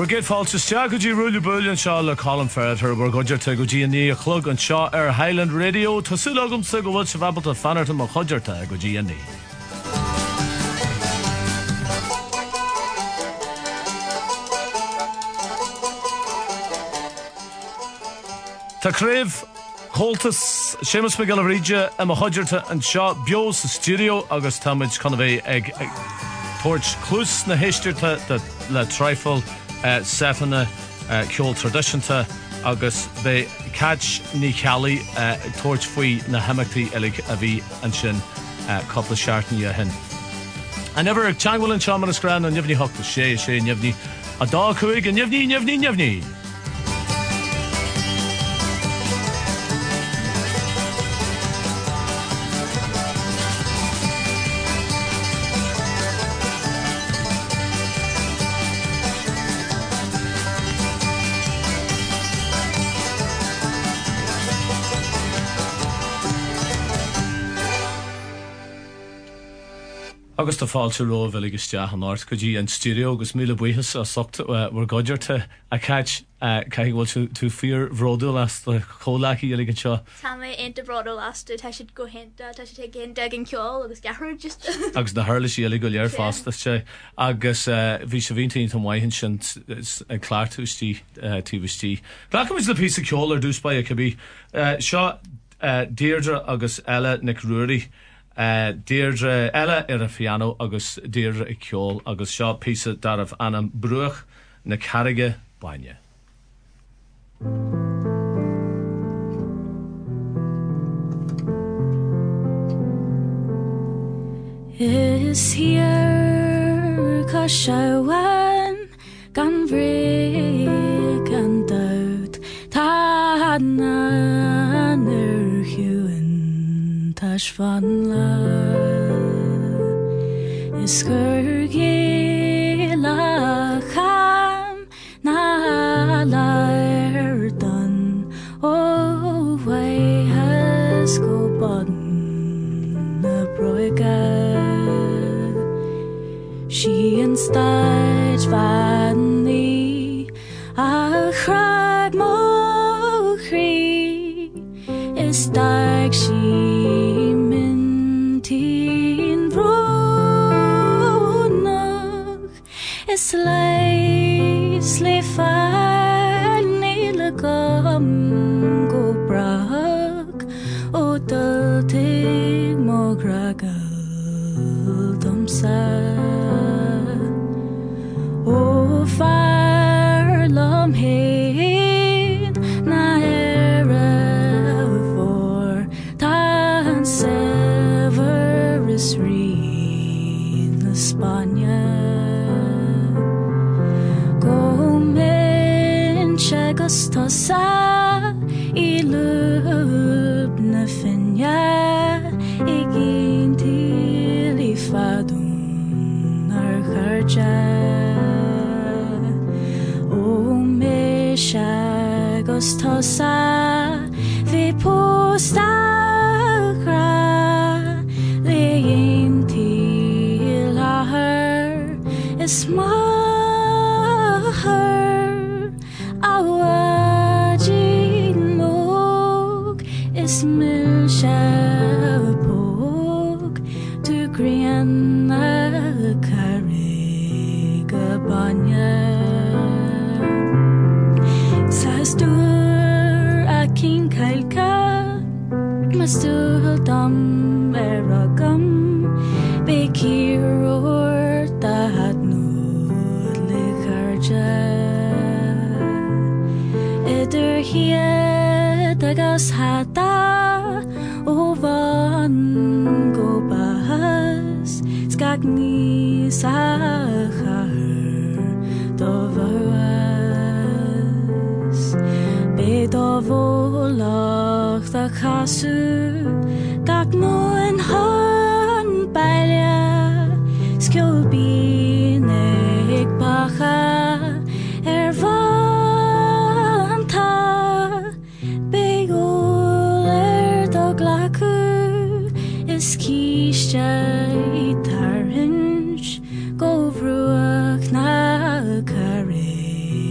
We're get false Staggy Rule Bullion Shaw Colin Ferreter, we're good to go G&E a clog and Shaw Air Highland Radio to Sulogum Sigawatch of Appleton Fannerton Mochodgerta go G&E. Ta Crave Coltus Seamus McGillivrija and Mochodgerta and Shaw Bios Studio August Tamage Conaway Egg Torch Clus na Histerta the La Trifle Sefana Kjol Traditionta August Be Catch Ni Cali Torch Fui na Hamakti Elig Avi and Shin couple of Sharton Yahin. I never Changwell and Shaman Scran and Yevni Hock the Shay and Yevni a dog Kuig and Yevni. Agus the fall to row village Jahan North could you in studio Gus Mila Buihas or sucked were godger to a catch Kai will to fear Vrodo last the Kolaki Illigan Shaw. Tammy into Vrodo last I should go hint I should take in Dagan Kjol Agus Gahru just Agus the Hurlish illegal year fast this Agus Vishavinti and Wyhinch and Clark to TVST. Clark was the piece of Kjol or deuce by a Kabi Shaw Deirdre Agus Ella Nick Rury. Deirdre Ella a piano agus Deirdre a Kjol agus Shaw piece dar of Anna Bruch na Carriga Banya. Is here Kashawan gan break and out Tadna Nerhuan Tash van la is Gurgi la Kham na Lardon oh way has go button the broiga she and stage van the a crag mo cree is dark she Sleifar nilagam go brak o daltig mo gragal damsa o far lam hein na era for tan severus reed the Spania Gustosa ilub na fenya igin tilifadun arharja o mesha gustosa vi postagra lein tilahar isma Ismil Shabok to Griana Kariga Banya Sastur Akin Kailka Mastul Dam Eragam Bekiror Tahat Nur Likarja Eder here Tagas hata ovan go bahas skagni sahar dovaras bedovolach ta kasu gagnoen han balya skjobi nek bacha Skisha tarhinch go vruach na kare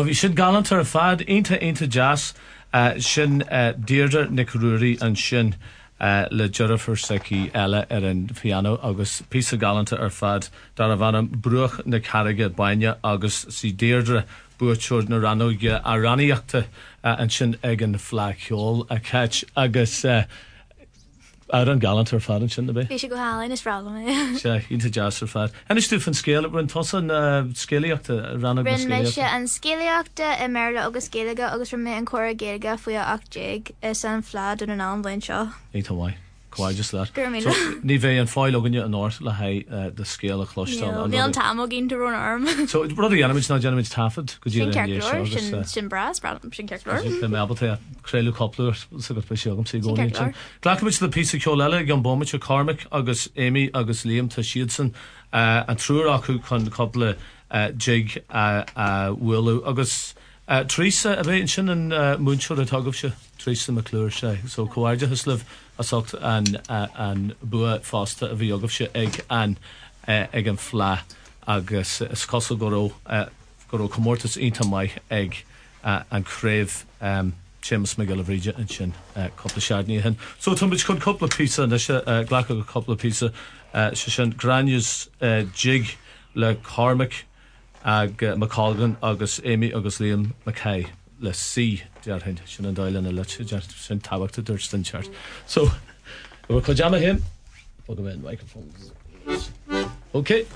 bhí sin galantar a fad Inta jazz sin Deirdre Nic Ruairí an sin le Jennifer Seki eile an piano agus písa galanta ar fad dar a bhanam bruach na carige baine agus si Deirdre buúir na ranóige a raníochta an sin ag an flaceol a catch agus ar an galantar fad an sin na bé. Bhí sé go hálainn is bhrála mé. sé Inta jazz ar fad. En is tú fan scéile brin tosan scéalaíochta ranóg na Rin mé sé scéalaíochta? an scéalaíochta I Merla agus Gaeilge agus rin mé an córa Gaeilge faoi a 8 is an flaad an an bhain seo. Éta bhaid. Quite just that. Gur mí So, ní bheith an fáil aganne an áirt le haid the scéal a chlostal. Bhí an tamó ginn to run arm. So, brother Yanamid ná Yanamid tafod, go Sin dtíar an ceirlóir sin bras sin ceirlóir. the Melbourne Crelu Coupler, so got Bishogam Sigoni. Sin Glackamich the piece of Colella, Gun Bomich, Carmick, Agus Amy, Agus Liam Tashiedson, and Truraku con couple jig Willow, Agus Teresa, a bit sin and Moonshot at Hogofsha, Teresa McClure Shay. So Coarja Huslav, Assoct and Bua Foster of Yogofsha egg and egg and fla, Agus Scosso Goro Comortus Inta my egg and crave Seamus McGillivray and sin couple of Chardonnay hen. So Tumbich could couple of pizza and Glack a couple of pizza sin Granus jig le Cormac ag McColgan agus Amy agus Liam McKay le C dear hen sin an dail in a lich sin tabak to Durston chart. So we'll pajama him. We'll go in microphones. Okay.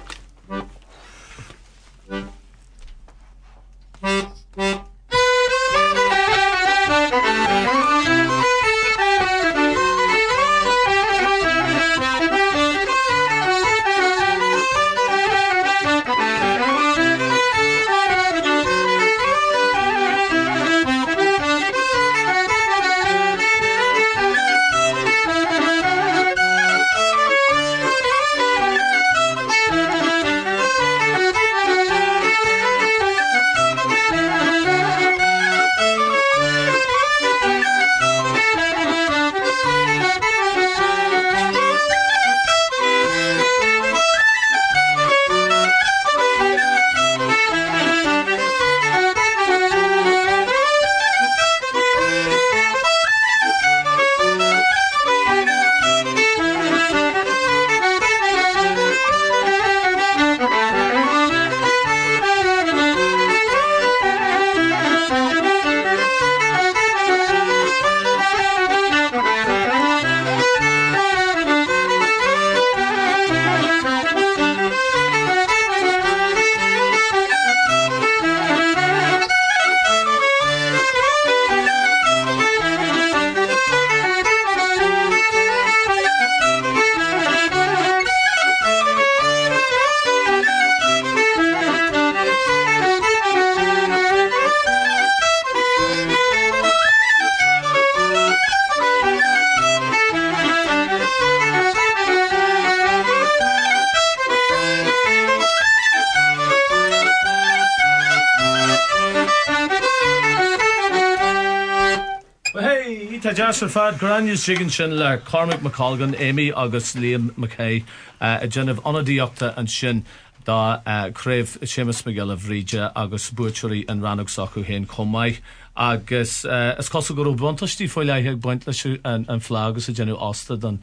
Jasper Fad, Granus Jiggin Shin le Cormac McColgan, Amy agus Liam McKay, a Genev Onadiocta and Shin da Crave Seamus McGillivray agus Butchery and Rannoch Soku Hain Comai agus as Costa go Bontasti for like Bontlish and Flagus a Genu Osta dan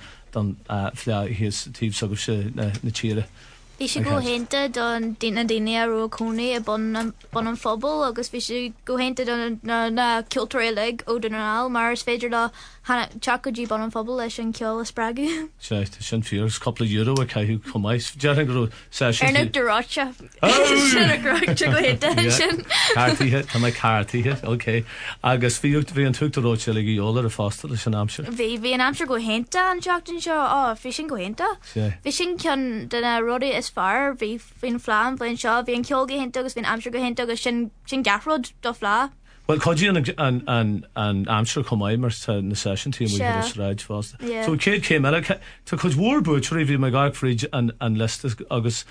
Fla his Steve Sogusha Nachira. Bhí sé go hénta don daine a ro cónaí a bon an phobal agus bhí sé go hénta don na cultúra ó donal mar is féidir le hana chacodí bon an phobal leis an ceol a spragu. Sé sin fiúr couple of euro a caiú comáis dearan go session. Arnú doráte. Sin a groite go hénta sin. Cartíthe tá mai cartíthe, okay. Agus fiúcht bhí an tuachtaróte le jólar a fásta leis an amsir. Bhí an amsir go hénta an teachtain seo bhí sin go hénta. Bhí sin cean duna rudaí is far bhí fin flam bhain seo bhí an ceol go hénta agus bhín amsir go hénta agus sin garrod do flá. Well, Codgy and Amsterdam come I must in the session team we had a ride fast. So kid came out to cause war butchery vi my guy fridge and list August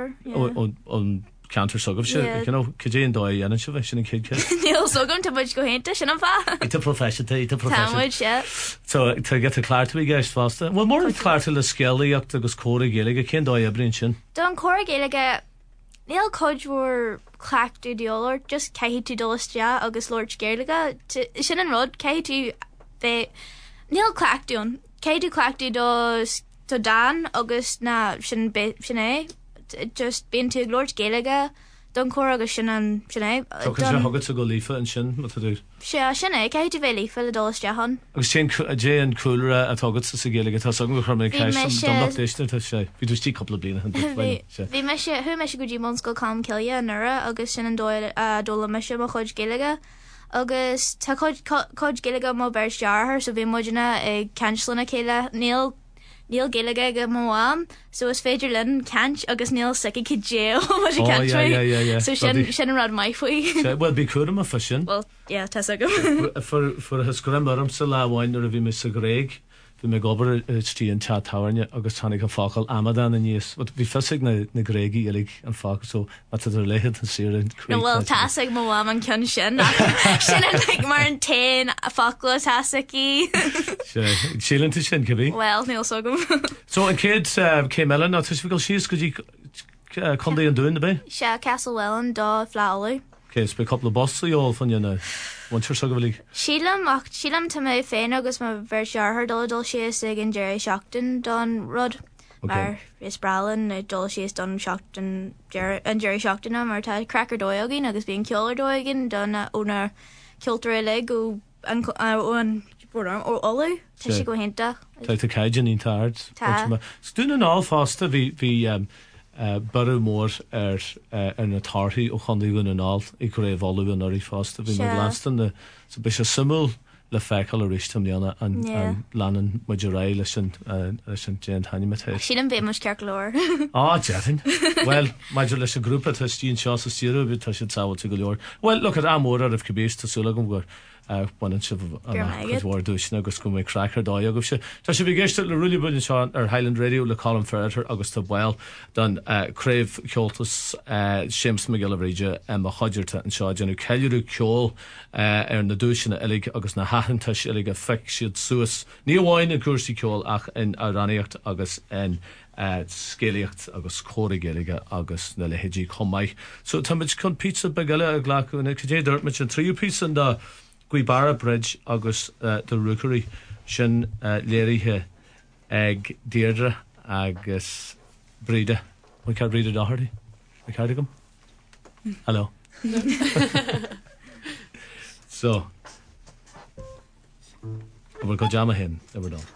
on counter sog of shit, you know, Codgy and Doy and Shin and kid. Neil so going to much go into Shin and Fa. It's a profession, Sandwich, yeah. So to get to Clark to be guys faster. Well, more than Clark to the Skelly up to Cora Gaelic, I can't Doy a brin shin. Don Cora Gaelic Níl codhúór clachtú deolar just caihí tú dolastea agus Lord Gairlaga sin an rud cai tú bheith níl clachtún cai tú clachtú do Dan agus na sin é just bíon tú Lord Gairlaga don chor agus sin an sinné hagad a go lífa an sin dú. Sinné cai tú bheith lífa le dolastea hon. Agus dé an coolra a tugad sa géige tá go chumé éiste sé. Bhí dútí coppla blina Bhí me thu me go dtí mscoil cam ceile nura agus sin an dóla me sem a chuid géige agus tá chuid géige má beirtearthir so bhí muidirna ag cancelanna chéile níl géige go máam so is féidir linn cant agus níl sici go jail so sin rad mai faoi. Well bí cuam a fa sin? Well, tá go. For a hysgrim orm sa láháin ar a bhí mis a gréig bhí me gobar tí an tetáhairne agus tánig an fácail amadan a níos bhí fesig na gréigi ilig an fáca so mat ar léhead an sirin. Well táig máam an cean sin sin mar an tain a fácla tásaí. Sílann sin cebhí? Well, níl so gom. So an céad cé meile ná tuisfiil síos go dtí chundaí an dúin na bé? Se Castlewellan dá Fláú. Cés be coppla bossa íol fan dhéanana. Wantir so go bhfuil? Sílam tá mé féin agus má bhir searthar dul sios ag an Jerry Shockton don rud. Mar is bralan na dul sios don Shockton an Jerry Shockton mar tá crackar dóigin agus bíon ceolar dóigin don ónar ceoltar le go an ó olú tá si go hénta. Tá caiidir í tard. Stún an á fásta bhí barú mór ar na tarthaí ó chundaí gon an áil i go réh bhú an orí fásta bhí mar blastan sa be se simú le feicil a ristam leanana an leanan muidir ré leis an déan haimimetéis. Sí an bé mu cear leir. Dean. Well, maidir leis a grúpa tá tíon seo sa tíú bit tá sin sáhailte go leor. Well, look at amór ar cibéis tásúla go gur buan si bhhar dúisina agus go mé crackar dá agus se. Tá sé bhí géiste le ruúli buin seán ar Highland Radio le Colin Ferreter agus tá bhil don craibh ceoltas Seamus McGillivray a chuidirta an seo genú ceú ceol ar na dúisina eig agus na hahantais eig a feic siad suas. Ní bháin an cuasaí ceol ach in aráníocht agus in scéalaocht agus cóirigéige agus na lehéidí chomáid. So táid chun pizza begaile a ghlaúna dé dúirt me an tríú pizza an dá Guibara Bridge agus de Rookery sin léirithe ag Deirdre agus Bríde. Mu cead Bríde dáhardaí? Na cead gom? Hello. So bhfuil go deama hen ever done.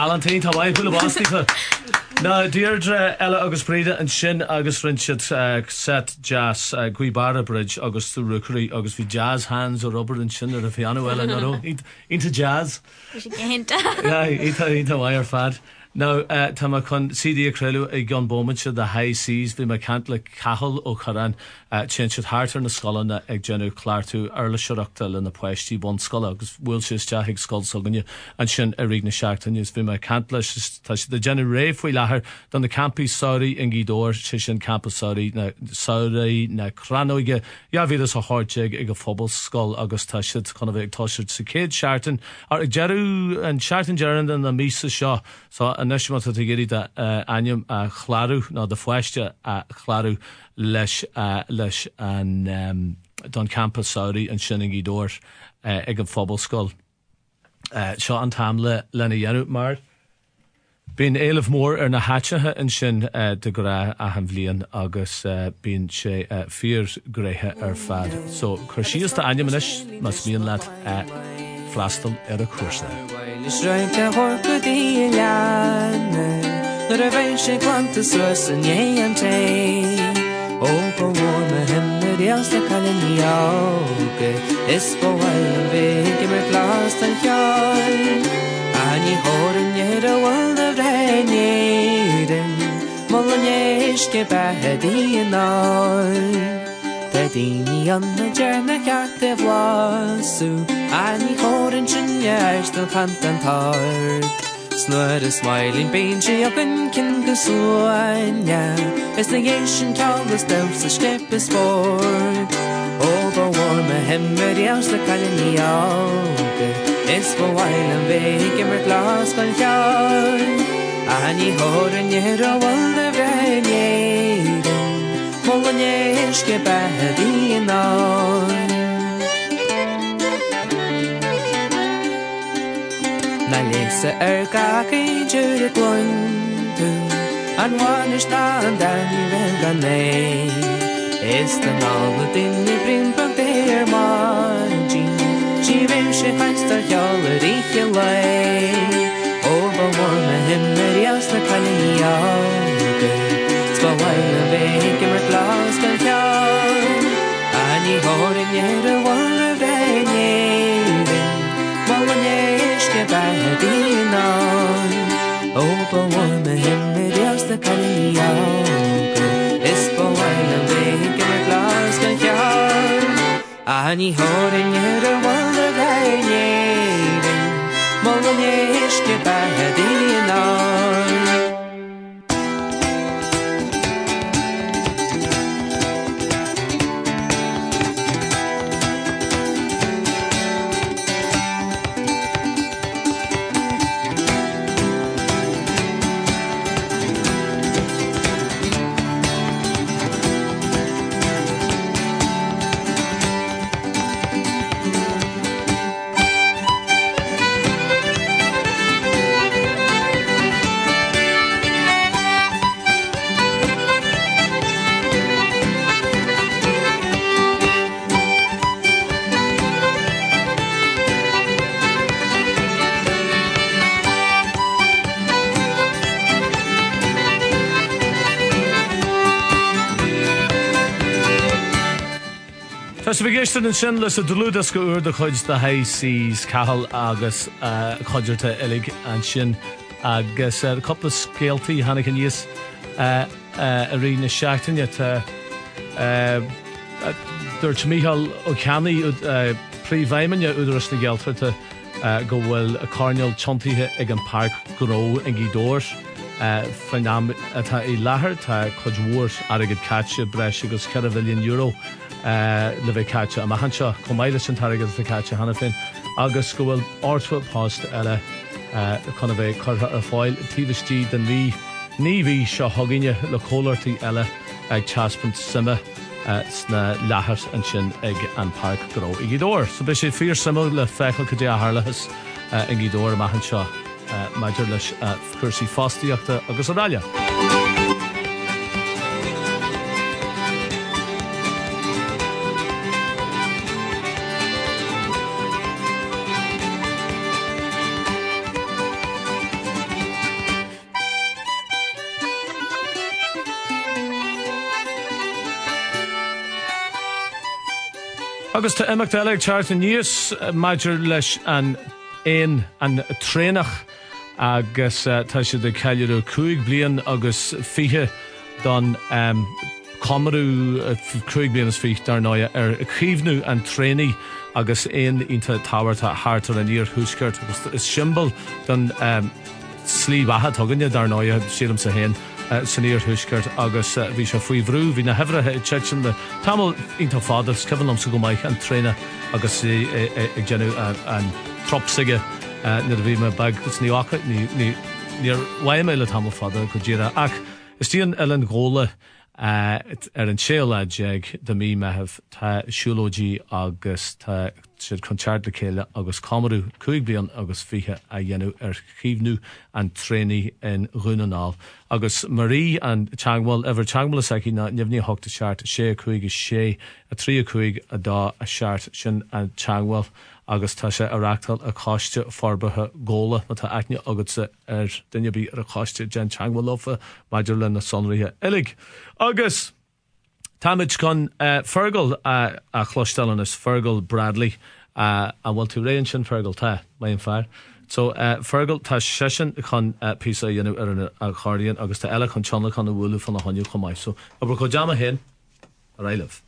Valentine tá bhaid bula bástacha. Na Deirdre Ella agus Breda an sin agus rinsead set jazz Guibara Bridge agus the Rookery agus bhí jazz hands ó Robert an sin ar a piano eile nó into jazz. Ja, ita bhaid ar fad. Now, tá chun CD a creulú ag gan bómintse the high seas bhí me cant le cahal ó charan tsinsead hátar na scolanna ag genú clártú ar le seoachta le na poisttí bon scola agus bhfuil sé isteach ag scol soganne an sin a rig na seachtainnius bhí me cant leis tá de genú réh faoi láthair don na campi saoirí in gídóir sé sin campa saoirí na cranóige ja bhí a háirteig ag go phobal scol agus tá siad chuna bheith ag táisiid sa céad seachtain ar ag jeú an seachtain jearan an na mísa seo so an neisimat a géirí de aim a chláú ná de foiiste a chláú leis an don campus saoirí an sin in gídóir ag an phobal scol. Seo an tam le lena dhéanú mar. Bín éileh mór ar na háitethe an sin de go raibh a an bhliain agus bín sé fíor gréthe ar fad. So chuir síos de aim inis mas bíon leat freastal ar a cuasna. Sreinte horcadí leanna Nuair a bheith sé cuanta suas an éan té Ó bhór me himna díos le calaníága Is bhhail an bheith mar glás an cheáil Aní hóran neir a bhil a bhreinéirin Mol an éisce behedí an áil Daoine anna dearna ceart a bhlasú Aní hóran sinne eistal cant an tart Snuair a smailín bín sé ag an cin go súaine Is na ggéis sin ceollas dams a step is fór Ó bhór me himmer díos le calaníága Is bhhail an bheith mar glás gan cheáil Aní hóran neir a bhil a bhreinéirin Mol an éisce behedí an áil Na lésa ar gacaí dúr a glúntú An bháin is ná an daní bheith gan é Is den ála duine brimpach déir máidí Sí bhéim sé chaistar cheall a ríche le Ó bhór me himna díos na calaníága Bhhail a bheith mar glás gan cheáil Aní hóran neir a bhil a bhreinéirin Mol an éisce behedí an áil Ó bhór me himna díos na calaníága Is bhhail a bheith mar glás gan cheáil Aní hóran neir a bhil a bhreinéirin Mol an éisce behedí an áil Tás bhí géiste an sin leis a dlúdas go úr de chuid de high seas cahal agus chuidirta ilig an sin agus coppla scéaltaí hanig an níos a rí na seachtainne dúirt Mícheál Ó Ceannaí príomhhaimine údaras na Geelfirte go bhfuil a carneal tiontaithe ag an parc Gró in Gídóir fanam atá I láthair tá chuid mhór agad caite breis agus €4 billion le bheith caite a mahanse comáile sin targad le caite hana fin agus go bhfuil áirtfuil páist eile chuna bheith chuirtha ar fáil tíbhtí den ní bhí seo thugaine le cólartaí eile ag teaspant sime sna leathart an sin ag an parc Gró I Gídóir. So be sé fíor simú le fechail go dtí a tharlachas in Gídóir a maithan seo maidir leis cursaí fástaíochta agus aráile. Agus tá imach deleg teart an níos maidir leis an éon an trénach agus tá si de ceileú 5 blian agus fiche don Comarú 5 blian is fich dar náia chríbhnú an tréní agus éon ínta táhairta háartar an íor thuúsceart agus is symbol don slí bathe tuganne dar náia sílam sa héin san íor thuúsceart agus bhí se faoi bhrú hí na hefrathe tesin de tamil ínta fádas cehannom sa go maiich an tréine agus ag genú an tropsaige na bhí me bag gus níhacha níor bhaim le tamil fada go ddíra ach is tíon Ellen Góla an séolaid jeag de mí meheh tá siúlódí agus tá siad conceart le chéile agus Comarú 5 blian agus fiche a dhéanú chríbhnú an tréní in Runanál agus Marí an teangmháil ever teangmháil is aici na nimhní hoachta seart 6 a 3 a dá a seart sin an teangmháil agus tá sé areachtal a cáiste forbathe Góla na tá aithne agus duine bí ar a cáiste gen teangmháil lofa maidir le na sonraithe ilig agus táid chun Fergal a chlostallan is Fergal Bradley a bhfuil tú réon sin Fergal tá mai an fearr. So Fergal tá sesin chun písa dhéanú ar an achardaíon agus tá eile chun teanna chun na bhúlú fan na honiu chomáid. So aber go deama hen a réileh.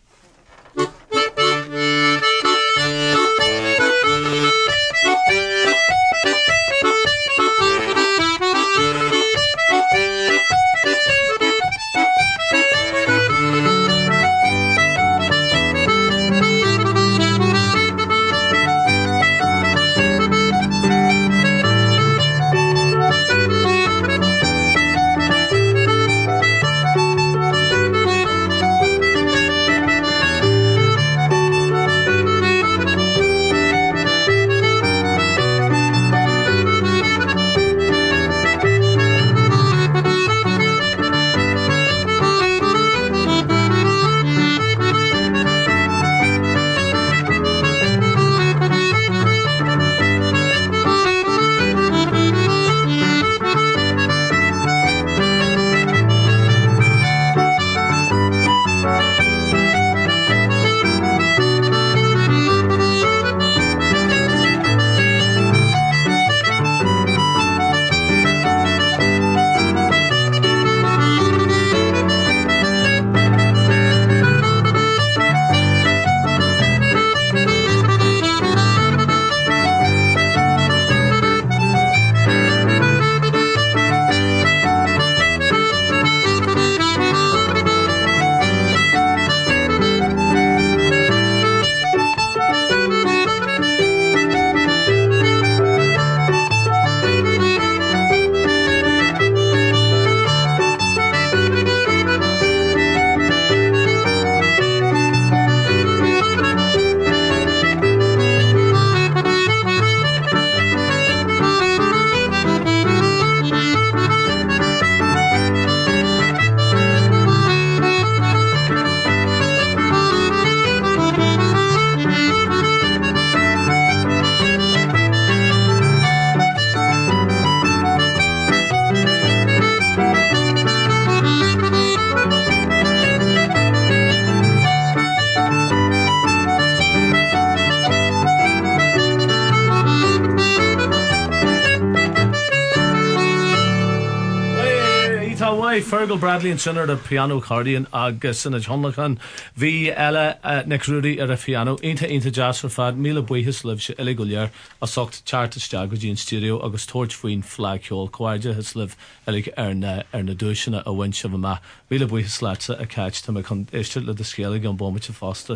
Fergal Bradley an sinnar a piano cardian agus in a Johnlachan hí eile necrúí ar a piano inta jazz ar fad míle buchas libh se eile go lear a socht chartiste go dtíon studio agus toirt faoin flagheol coáide has libh eile ar na dúisina a bhain se bh míle buchas leatsa a cait tá chun éiste le de scéala an bommite fásta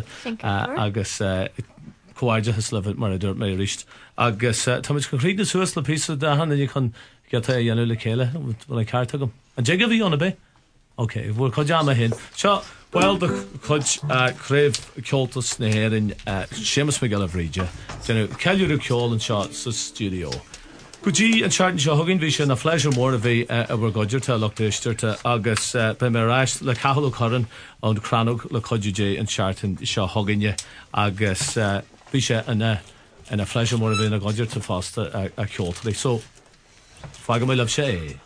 agus coáide has libh mar a dúirt mé ríist agus táid chun chríd na suas le písa de hanna chun get a dhéanú le chéile bhfuil carta gom. An jigga bhí anna be? Ok, bhfuil chuideama hin. Seo, bhil de chuid craibh ceoltas na héireann Séamus Miguel Bhríde. Denú ceiliúrú ceol an seo sa studio. Go dtí an seaartan seo thugann bhí sin na fleisir mór a bhí a bhar goidirta leachtaistirta agus be mé ráist le cahallú choran an cranóg le coidúdé an seaartan seo thuganne agus bhí sé ina fleisir mór a bhí na goidirta fásta a ceoltaí. So, fága mé leh sé.